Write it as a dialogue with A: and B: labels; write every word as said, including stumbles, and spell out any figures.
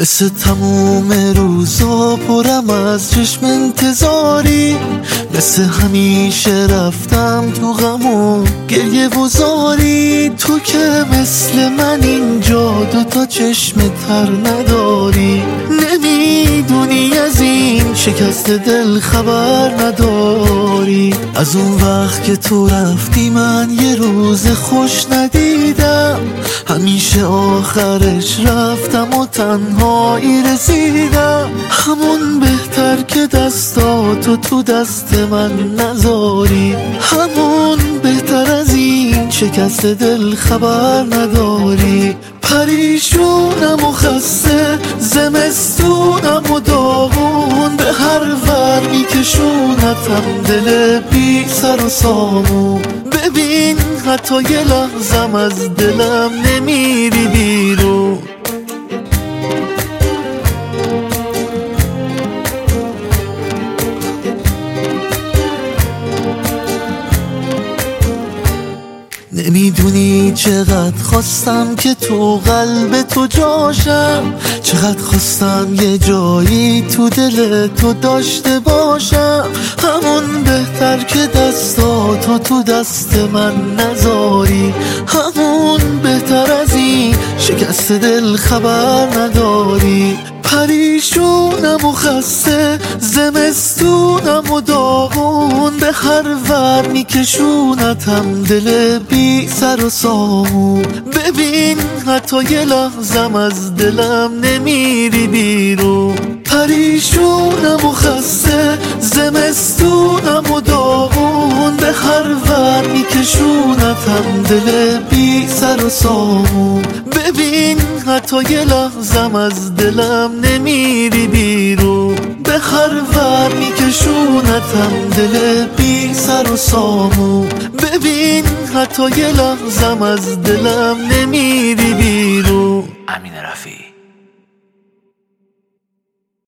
A: مثل تموم روزا پرم از چشم انتظاری، مثل همیشه رفتم تو غم و گریه و زاری. تو که مثل من اینجا دوتا چشم تر نداری، نمیدونی از این شکست دل خبر نداری. از اون وقت که تو رفتی من یه روز خوش ندیدم، همیشه آخرش رفتم و تنهایی رسیدم. همون بهتر که دستاتو تو دست من نذاری، همون بهتر از این شکست دل خبر نداری. پریشونم و خسته، زمستونم و داغون، به هر ور میکشونتم دل بی سر و سامون. ببین حتی یه لحظم از دلم نمیری بیرون. نمیدونی چقدر خواستم که تو قلب تو جاشم، چقدر خواستم یه جایی تو دل تو داشته باشم. همون بهتر که دستاتو تو دست من نذاری، همون بهتر از این شکست دل خبر نداری. پریشونم و خسته، زمستونم و داغون، به هر ور میکشونتم دل بی سر و سامون. ببین حتی یه لحظم از دلم نمیری بیرون. پریشونم و خسته، زمستونم و داغون، به هر ور میکشونتم دل بی سر و سامون. ببین حتی یه لحظم از دلم نمیری بیرون. به هر ور میکشونتم دل بی سر و سامون. ببین حتی یه لحظم از دلم نمیری بیرون.
B: امین رفیعی.